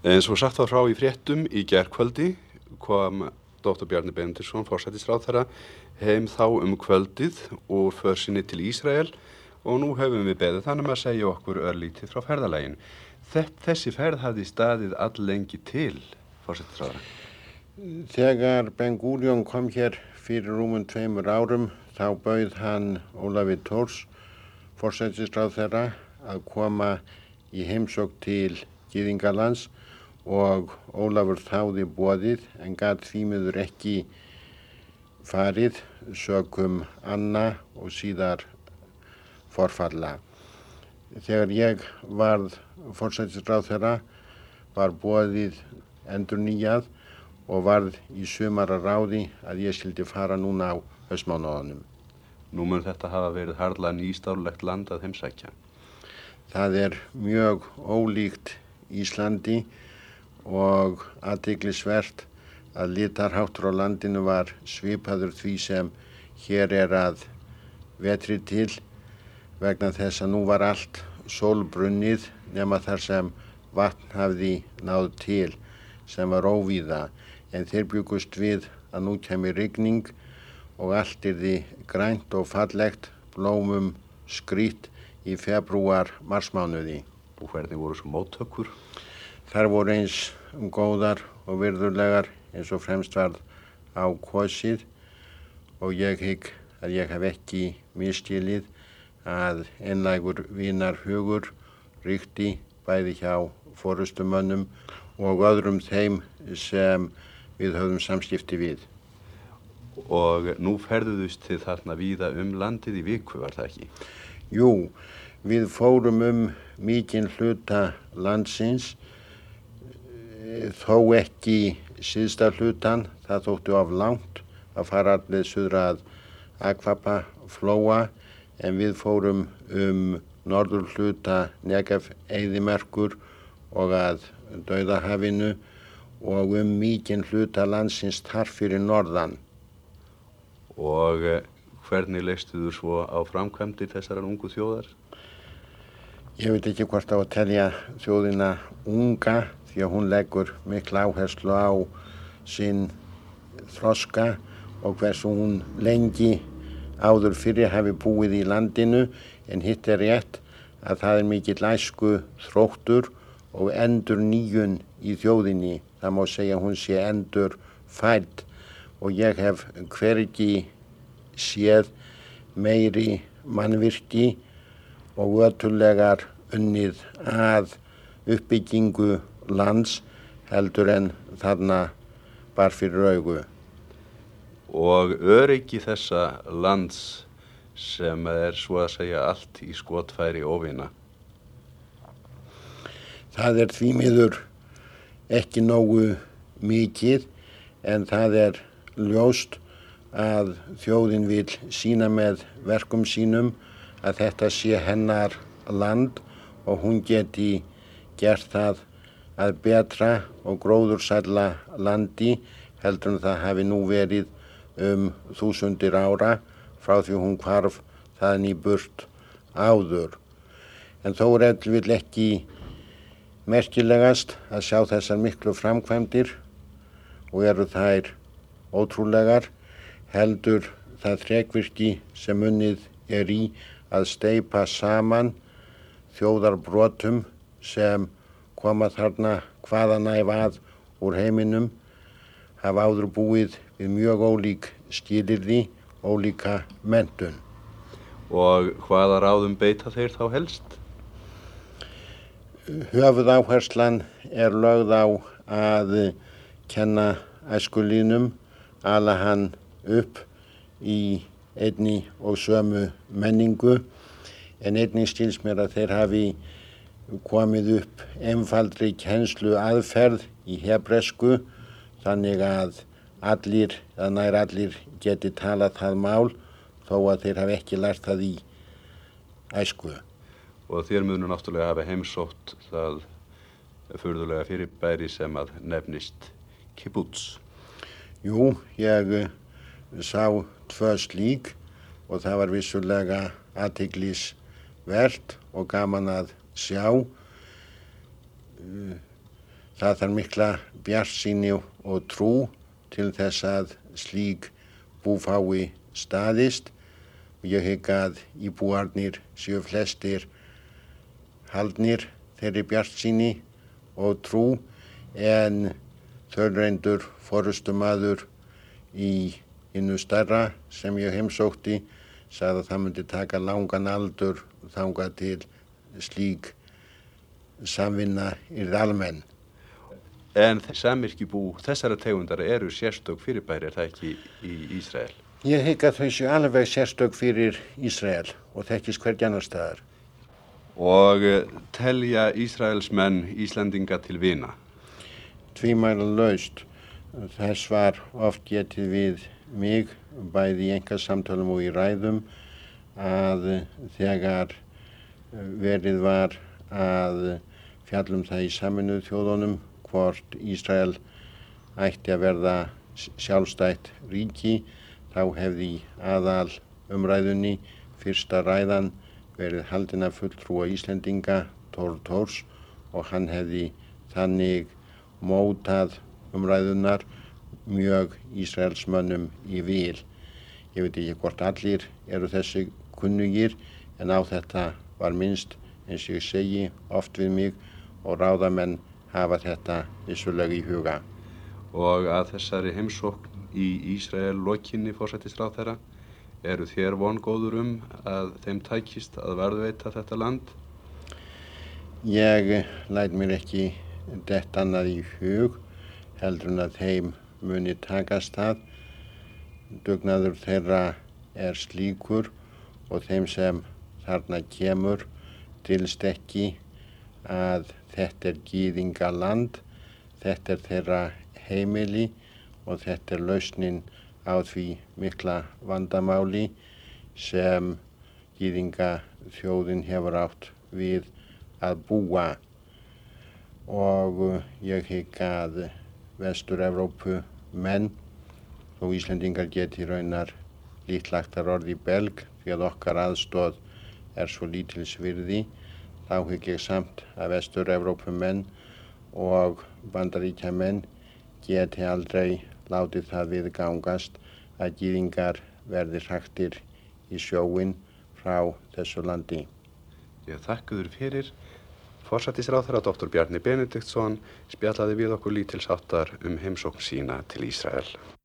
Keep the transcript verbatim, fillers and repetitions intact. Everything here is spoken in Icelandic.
Eins og sagt var frá í fréttum í gærkvöldi kom doktor Bjarni Benediktsson, forsætisráðherra, heim þá um kvöldið úr för sinni til Ísrael og nú höfum við beðið hann um að segja okkur örlítið frá ferðalaginu. Þessi ferð hafði staðið alllengi til, forsætisráðherra. Þegar Ben Gurion kom hér fyrir rúmum tveimur árum, þá bauð hann Ólafi Thors, forsætisráðherra, að koma í heimsókn til Gyðingalands og Ólafur þáði boðið en gat því miður ekki farið sökum anna og síðar forfalla. Þegar ég varð forsætisráðherra var boðið endurnýjað og varð í sumar að ráði að ég skyldi fara núna á haustmánuðunum. Nú mun þetta hafa verið harla nýstárlegt land að heimsækja. Það er mjög ólíkt Íslandi og athyglisvert að litarháttur á landinu var svipaður því sem hér er að vetri til vegna þess að nú var allt sólbrunnið nema þar sem vatn hafði náð til sem var óvíða en þeir bjuggust við að nú kæmi rigning og allt yrði grænt og fallegt blómum skrýtt í febrúar marsmánuði. Og hvernig voru svo móttökur? Þar voru eins góðar og virðulegar eins og fremst varð á kosið og ég hygg að ég hef ekki misskilið að einlægur vinarhugur ríkti bæði hjá forystumönnum og öðrum þeim sem við höfðum samskipti við. Og nú ferðuðust þið þarna víða um landið í viku, var það ekki? Jú, við fórum um mikinn hluta landsins, þó ekki síðsta hlutan, það þótti of langt að fara allir suðra að Akvapa flóa, en við fórum um norður hluta Negev eyðimerkur og að Dauðahafinu og um mikinn hluta landsins þar fyrir norðan. Og hvernig leistu þú svo á framkvæmdir þessarar ungu þjóðar? Ég veit ekki hvort á að telja þjóðina unga því að hún leggur mikla áherslu á sinn þroska og hversu hún lengi áður fyrir hafi búið í landinu en hitt er rétt að það er mikill æsku þróttur og endur nýjun í þjóðinni. Það má segja að hún sé endur fædd og ég hef hvergi séð meiri mannvirki og ötullegar unnið að uppbyggingu lands heldur en þarna bar fyrir augu. Og öryggi þessa lands sem er svo að segja allt í skotfæri óvina. Það er því miður ekki nógu mikið en það er ljóst að þjóðin vil sýna með verkum sínum að þetta sé hennar land og hún geti gert það að betra og gróðursælla landi heldur en það hafi nú verið um þúsundir ára frá því hún hvarf þaðan í burt áður. En þó er ef vil ekki merkilegast að sjá þessar miklu framkvæmdir og eru þær ótrúlegar heldur það þrekvirki sem unnið er í að steypa saman þjóðarbrotum sem koma þarna hvaðanæf að úr heiminum, hafa áður búið við mjög ólík skilyrði, ólíka menntun. Og hvaða ráðum beita þeir þá helst? Höfuðáherslan er lögð á að kenna æskulínum, ala hann upp í einni og sömu menningu, en einnig skilst mér að þeir hafi komið upp einfaldri kennslu aðferð í hebresku þannig að allir, að nær allir geti talað það mál þó að þeir hafi ekki lært það í æsku. Og þér munu náttúrulega hafa heimsótt það furðulega fyrirbæri sem að nefnist kibbutz. Jú, ég sá tvö slík og það var vissulega athyglisvert og gaman að sjá. það þarf mikla bjartsýni og trú til þess að slík búfái staðist. Ég hygg að íbúarnir séu flestir haldnir þeirri bjartsýni og trú, en þaulreyndur forystumaður í hinnu stærra sem ég heimsótti sagði að það myndi taka langan aldur þangað til slík samvinna yrði almenn. En samyrkjubú þessara tegundar eru sérstök fyrirbæri, er það ekki í Ísrael? Ég hygg að þau séu alveg sérstök fyrir Ísrael og þekkist hvergi annar staðar. Og telja Ísraelsmenn Íslendinga til vina? Tvímælalaust. Þess var oft getið við mig, bæði í einkasamtölum og í ræðum, að þegar verið var að fjallum það í Sameinuðu þjóðunum hvort Ísrael ætti að verða sjálfstætt ríki, þá hefði aðal umræðunni fyrsta ræðan verið haldin af fulltrúa Íslendinga, Thor Thors, og hann hefði þannig mótað umræðunar mjög Ísraelsmönnum í vil. Ég veit ekki hvort allir eru þessi kunnugir, en á þetta var minnst, eins og ég segi, oft við mig, og ráðamenn hafa þetta vissulega í huga. Og að þessari heimsókn í Ísrael lokinni forsætisráðherra, eru þér vongóður um að þeim tækist að varðveita þetta land? Ég læt mér ekki dett annað í hug, heldur en að þeim muni takast það. Dugnaður þeirra er slíkur og þeim sem þarna kemur dylst ekki að þetta er gyðingaland, þetta er þeirra heimili og þetta er lausnin á því mikla vandamáli sem gyðingaþjóðin hefur átt við að búa. Og ég hygg að Vestur-Evrópu menn, þó Íslendingar geti raunar lítlagtar orði belg því að okkar aðstoð er svo lítils virði, þá hygg ég samt að Vestur-Evrópu menn og Bandaríkjamenn geti aldrei látið það viðgangast að gyðingar verði hraktir í sjóinn frá þessu landi. Ég þakka þér fyrir. Forsætisráðherra doktor Bjarni Benediktsson spjallaði við okkur lítilsháttar um heimsókn sína til Ísrael.